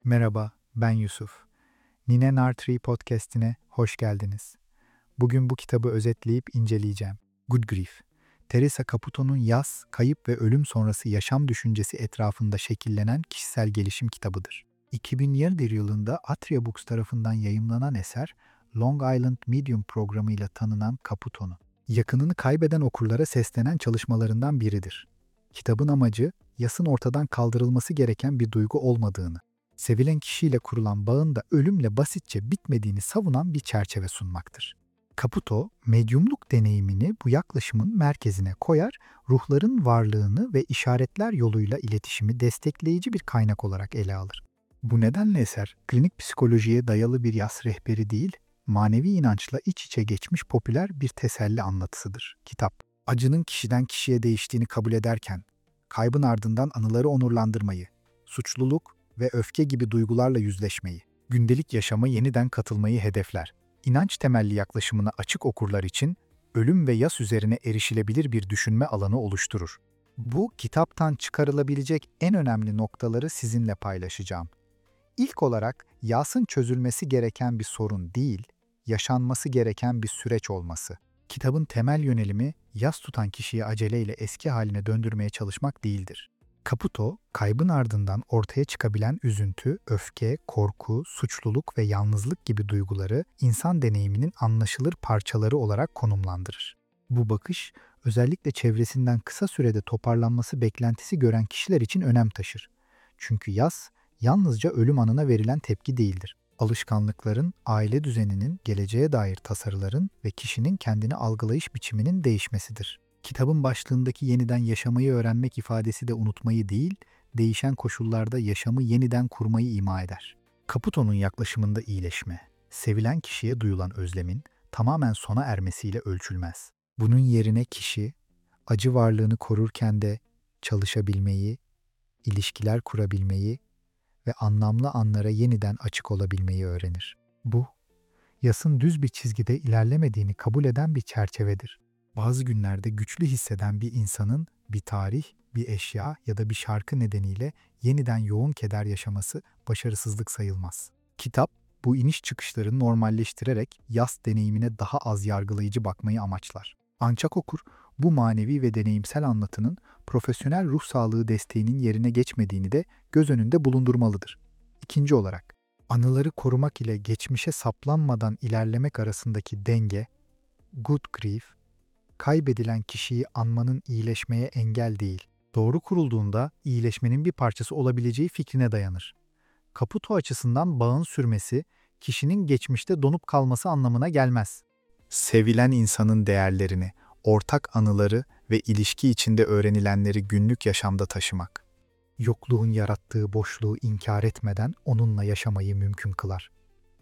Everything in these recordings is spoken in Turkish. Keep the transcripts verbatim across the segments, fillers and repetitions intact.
Merhaba, ben Yusuf. Nine Nartree podcast'ine hoş geldiniz. Bugün bu kitabı özetleyip inceleyeceğim. Good Grief. Teresa Caputo'nun yas, kayıp ve ölüm sonrası yaşam düşüncesi etrafında şekillenen kişisel gelişim kitabıdır. iki bin bir yılında Atria Books tarafından yayımlanan eser, Long Island Medium programıyla tanınan Caputo'nun, yakınını kaybeden okurlara seslenen çalışmalarından biridir. Kitabın amacı, yasın ortadan kaldırılması gereken bir duygu olmadığını, sevilen kişiyle kurulan bağın da ölümle basitçe bitmediğini savunan bir çerçeve sunmaktır. Caputo, medyumluk deneyimini bu yaklaşımın merkezine koyar, ruhların varlığını ve işaretler yoluyla iletişimi destekleyici bir kaynak olarak ele alır. Bu nedenle eser, klinik psikolojiye dayalı bir yas rehberi değil, manevi inançla iç içe geçmiş popüler bir teselli anlatısıdır. Kitap, acının kişiden kişiye değiştiğini kabul ederken, kaybın ardından anıları onurlandırmayı, suçluluk ve öfke gibi duygularla yüzleşmeyi, gündelik yaşama yeniden katılmayı hedefler. İnanç temelli yaklaşımına açık okurlar için ölüm ve yas üzerine erişilebilir bir düşünme alanı oluşturur. Bu kitaptan çıkarılabilecek en önemli noktaları sizinle paylaşacağım. İlk olarak yasın çözülmesi gereken bir sorun değil, yaşanması gereken bir süreç olması. Kitabın temel yönelimi yas tutan kişiyi aceleyle eski haline döndürmeye çalışmak değildir. Caputo, kaybın ardından ortaya çıkabilen üzüntü, öfke, korku, suçluluk ve yalnızlık gibi duyguları insan deneyiminin anlaşılır parçaları olarak konumlandırır. Bu bakış, özellikle çevresinden kısa sürede toparlanması beklentisi gören kişiler için önem taşır. Çünkü yas, yalnızca ölüm anına verilen tepki değildir. Alışkanlıkların, aile düzeninin, geleceğe dair tasarıların ve kişinin kendini algılayış biçiminin değişmesidir. Kitabın başlığındaki yeniden yaşamayı öğrenmek ifadesi de unutmayı değil, değişen koşullarda yaşamı yeniden kurmayı ima eder. Caputo'nun yaklaşımında iyileşme, sevilen kişiye duyulan özlemin tamamen sona ermesiyle ölçülmez. Bunun yerine kişi, acı varlığını korurken de çalışabilmeyi, ilişkiler kurabilmeyi ve anlamlı anlara yeniden açık olabilmeyi öğrenir. Bu, yasın düz bir çizgide ilerlemediğini kabul eden bir çerçevedir. Bazı günlerde güçlü hisseden bir insanın bir tarih, bir eşya ya da bir şarkı nedeniyle yeniden yoğun keder yaşaması başarısızlık sayılmaz. Kitap, bu iniş çıkışları normalleştirerek yas deneyimine daha az yargılayıcı bakmayı amaçlar. Ancak okur, bu manevi ve deneyimsel anlatının profesyonel ruh sağlığı desteğinin yerine geçmediğini de göz önünde bulundurmalıdır. İkinci olarak, anıları korumak ile geçmişe saplanmadan ilerlemek arasındaki denge, good grief, kaybedilen kişiyi anmanın iyileşmeye engel değil, doğru kurulduğunda iyileşmenin bir parçası olabileceği fikrine dayanır. Caputo açısından bağın sürmesi, kişinin geçmişte donup kalması anlamına gelmez. Sevilen insanın değerlerini, ortak anıları ve ilişki içinde öğrenilenleri günlük yaşamda taşımak, yokluğun yarattığı boşluğu inkar etmeden onunla yaşamayı mümkün kılar.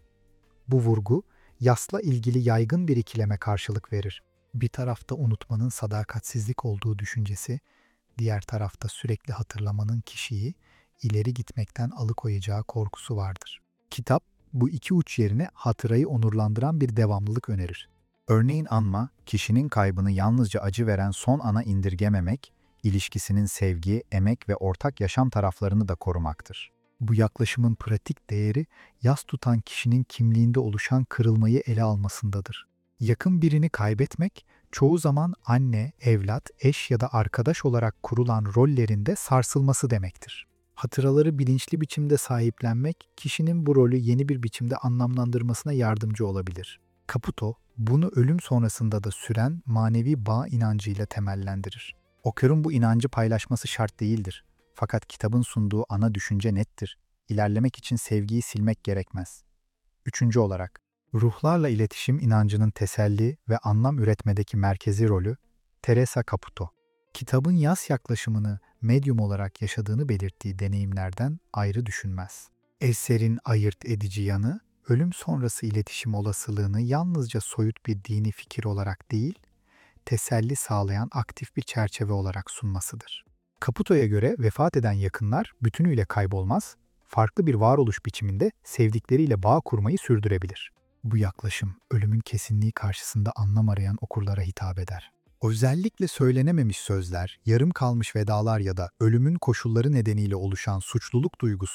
Bu vurgu, yasla ilgili yaygın bir ikileme karşılık verir. Bir tarafta unutmanın sadakatsizlik olduğu düşüncesi, diğer tarafta sürekli hatırlamanın kişiyi ileri gitmekten alıkoyacağı korkusu vardır. Kitap, bu iki uç yerine hatırayı onurlandıran bir devamlılık önerir. Örneğin anma, kişinin kaybını yalnızca acı veren son ana indirgememek, ilişkisinin sevgi, emek ve ortak yaşam taraflarını da korumaktır. Bu yaklaşımın pratik değeri, yas tutan kişinin kimliğinde oluşan kırılmayı ele almasındadır. Yakın birini kaybetmek, çoğu zaman anne, evlat, eş ya da arkadaş olarak kurulan rollerinde sarsılması demektir. Hatıraları bilinçli biçimde sahiplenmek, kişinin bu rolü yeni bir biçimde anlamlandırmasına yardımcı olabilir. Caputo, bunu ölüm sonrasında da süren manevi bağ inancıyla temellendirir. Okurun bu inancı paylaşması şart değildir. Fakat kitabın sunduğu ana düşünce nettir. İlerlemek için sevgiyi silmek gerekmez. Üçüncü olarak, ruhlarla iletişim inancının teselli ve anlam üretmedeki merkezi rolü, Teresa Caputo. Kitabın yas yaklaşımını medyum olarak yaşadığını belirttiği deneyimlerden ayrı düşünmez. Eserin ayırt edici yanı, ölüm sonrası iletişim olasılığını yalnızca soyut bir dini fikir olarak değil, teselli sağlayan aktif bir çerçeve olarak sunmasıdır. Caputo'ya göre vefat eden yakınlar bütünüyle kaybolmaz, farklı bir varoluş biçiminde sevdikleriyle bağ kurmayı sürdürebilir. Bu yaklaşım, ölümün kesinliği karşısında anlam arayan okurlara hitap eder. Özellikle söylenememiş sözler, yarım kalmış vedalar ya da ölümün koşulları nedeniyle oluşan suçluluk duygusu,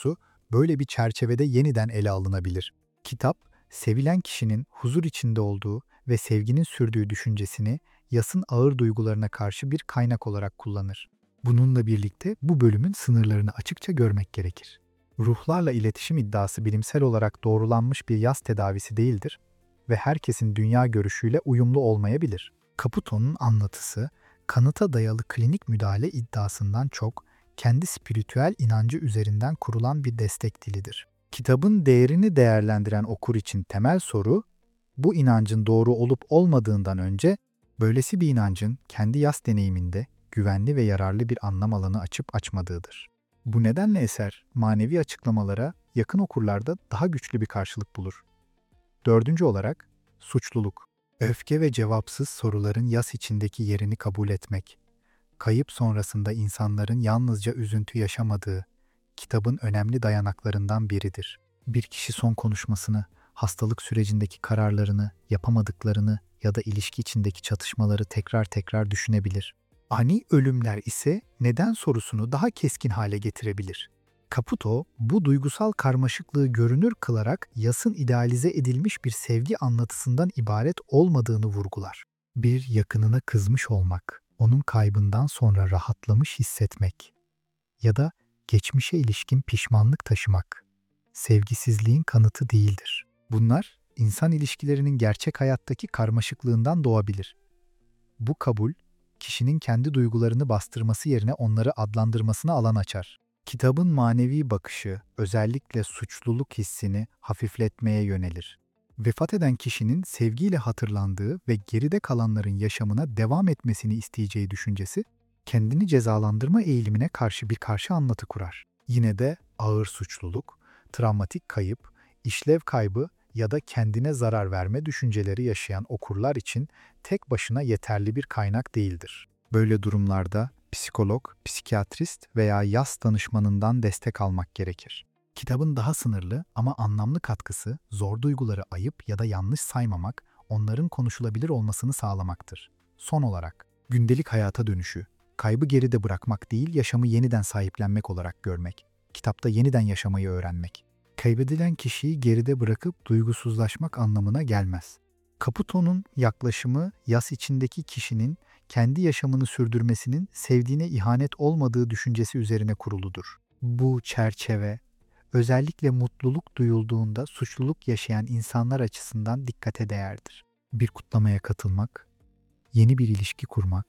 böyle bir çerçevede yeniden ele alınabilir. Kitap, sevilen kişinin huzur içinde olduğu ve sevginin sürdüğü düşüncesini yasın ağır duygularına karşı bir kaynak olarak kullanır. Bununla birlikte bu bölümün sınırlarını açıkça görmek gerekir. Ruhlarla iletişim iddiası bilimsel olarak doğrulanmış bir yas tedavisi değildir ve herkesin dünya görüşüyle uyumlu olmayabilir. Caputo'nun anlatısı, kanıta dayalı klinik müdahale iddiasından çok, kendi spiritüel inancı üzerinden kurulan bir destek dilidir. Kitabın değerini değerlendiren okur için temel soru, bu inancın doğru olup olmadığından önce, böylesi bir inancın kendi yas deneyiminde güvenli ve yararlı bir anlam alanı açıp açmadığıdır. Bu nedenle eser, manevi açıklamalara yakın okurlarda daha güçlü bir karşılık bulur. Dördüncü olarak, suçluluk. Öfke ve cevapsız soruların yas içindeki yerini kabul etmek. Kayıp sonrasında insanların yalnızca üzüntü yaşamadığı, kitabın önemli dayanaklarından biridir. Bir kişi son konuşmasını, hastalık sürecindeki kararlarını, yapamadıklarını ya da ilişki içindeki çatışmaları tekrar tekrar düşünebilir. Ani ölümler ise neden sorusunu daha keskin hale getirebilir. Caputo, bu duygusal karmaşıklığı görünür kılarak yasın idealize edilmiş bir sevgi anlatısından ibaret olmadığını vurgular. Bir yakınına kızmış olmak, onun kaybından sonra rahatlamış hissetmek ya da geçmişe ilişkin pişmanlık taşımak, sevgisizliğin kanıtı değildir. Bunlar, insan ilişkilerinin gerçek hayattaki karmaşıklığından doğabilir. Bu kabul, kişinin kendi duygularını bastırması yerine onları adlandırmasına alan açar. Kitabın manevi bakışı, özellikle suçluluk hissini hafifletmeye yönelir. Vefat eden kişinin sevgiyle hatırlandığı ve geride kalanların yaşamına devam etmesini isteyeceği düşüncesi, kendini cezalandırma eğilimine karşı bir karşı anlatı kurar. Yine de ağır suçluluk, travmatik kayıp, işlev kaybı ya da kendine zarar verme düşünceleri yaşayan okurlar için tek başına yeterli bir kaynak değildir. Böyle durumlarda psikolog, psikiyatrist veya yas danışmanından destek almak gerekir. Kitabın daha sınırlı ama anlamlı katkısı, zor duyguları ayıp ya da yanlış saymamak, onların konuşulabilir olmasını sağlamaktır. Son olarak, gündelik hayata dönüşü, kaybı geride bırakmak değil, yaşamı yeniden sahiplenmek olarak görmek. Kitapta yeniden yaşamayı öğrenmek. Kaybedilen kişiyi geride bırakıp duygusuzlaşmak anlamına gelmez. Caputo'nun yaklaşımı, yas içindeki kişinin kendi yaşamını sürdürmesinin sevdiğine ihanet olmadığı düşüncesi üzerine kuruludur. Bu çerçeve, özellikle mutluluk duyulduğunda suçluluk yaşayan insanlar açısından dikkate değerdir. Bir kutlamaya katılmak, yeni bir ilişki kurmak,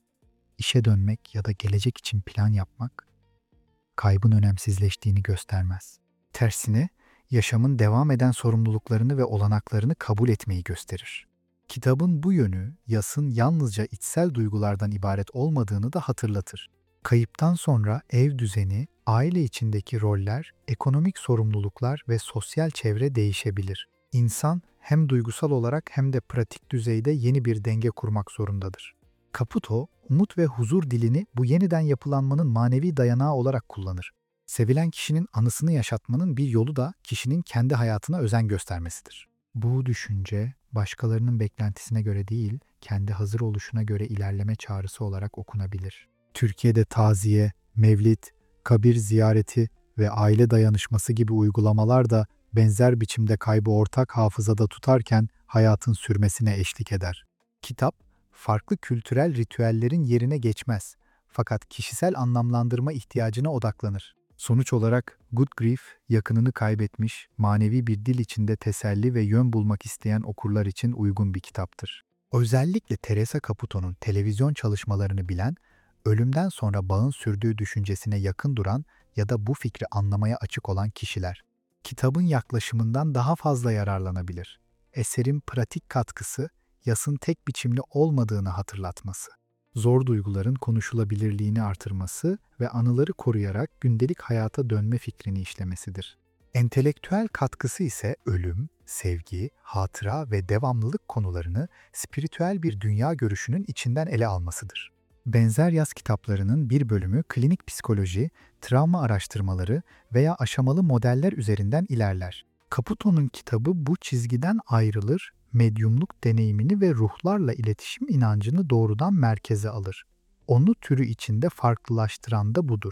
işe dönmek ya da gelecek için plan yapmak, kaybın önemsizleştiğini göstermez. Tersine, yaşamın devam eden sorumluluklarını ve olanaklarını kabul etmeyi gösterir. Kitabın bu yönü, yasın yalnızca içsel duygulardan ibaret olmadığını da hatırlatır. Kayıptan sonra ev düzeni, aile içindeki roller, ekonomik sorumluluklar ve sosyal çevre değişebilir. İnsan hem duygusal olarak hem de pratik düzeyde yeni bir denge kurmak zorundadır. Caputo, umut ve huzur dilini bu yeniden yapılanmanın manevi dayanağı olarak kullanır. Sevilen kişinin anısını yaşatmanın bir yolu da kişinin kendi hayatına özen göstermesidir. Bu düşünce, başkalarının beklentisine göre değil, kendi hazır oluşuna göre ilerleme çağrısı olarak okunabilir. Türkiye'de taziye, mevlid, kabir ziyareti ve aile dayanışması gibi uygulamalar da benzer biçimde kaybı ortak hafızada tutarken hayatın sürmesine eşlik eder. Kitap, farklı kültürel ritüellerin yerine geçmez, fakat kişisel anlamlandırma ihtiyacına odaklanır. Sonuç olarak Good Grief, yakınını kaybetmiş, manevi bir dil içinde teselli ve yön bulmak isteyen okurlar için uygun bir kitaptır. Özellikle Teresa Caputo'nun televizyon çalışmalarını bilen, ölümden sonra bağın sürdüğü düşüncesine yakın duran ya da bu fikri anlamaya açık olan kişiler, kitabın yaklaşımından daha fazla yararlanabilir. Eserin pratik katkısı, yasın tek biçimli olmadığını hatırlatması, zor duyguların konuşulabilirliğini artırması ve anıları koruyarak gündelik hayata dönme fikrini işlemesidir. Entelektüel katkısı ise ölüm, sevgi, hatıra ve devamlılık konularını spiritüel bir dünya görüşünün içinden ele almasıdır. Benzer yaz kitaplarının bir bölümü klinik psikoloji, travma araştırmaları veya aşamalı modeller üzerinden ilerler. Caputo'nun kitabı bu çizgiden ayrılır, medyumluk deneyimini ve ruhlarla iletişim inancını doğrudan merkeze alır. Onu türü içinde farklılaştıran da budur.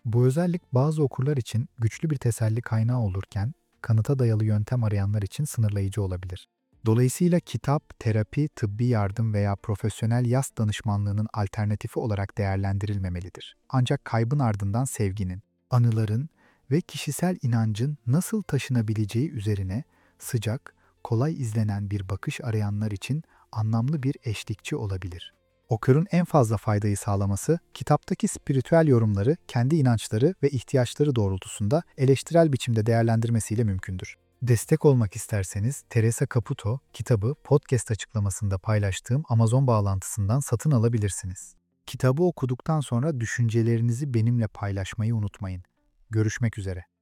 Bu özellik bazı okurlar için güçlü bir teselli kaynağı olurken, kanıta dayalı yöntem arayanlar için sınırlayıcı olabilir. Dolayısıyla kitap, terapi, tıbbi yardım veya profesyonel yas danışmanlığının alternatifi olarak değerlendirilmemelidir. Ancak kaybın ardından sevginin, anıların ve kişisel inancın nasıl taşınabileceği üzerine sıcak, kolay izlenen bir bakış arayanlar için anlamlı bir eşlikçi olabilir. Okurun en fazla faydayı sağlaması, kitaptaki spiritüel yorumları kendi inançları ve ihtiyaçları doğrultusunda eleştirel biçimde değerlendirmesiyle mümkündür. Destek olmak isterseniz Teresa Caputo kitabı podcast açıklamasında paylaştığım Amazon bağlantısından satın alabilirsiniz. Kitabı okuduktan sonra düşüncelerinizi benimle paylaşmayı unutmayın. Görüşmek üzere.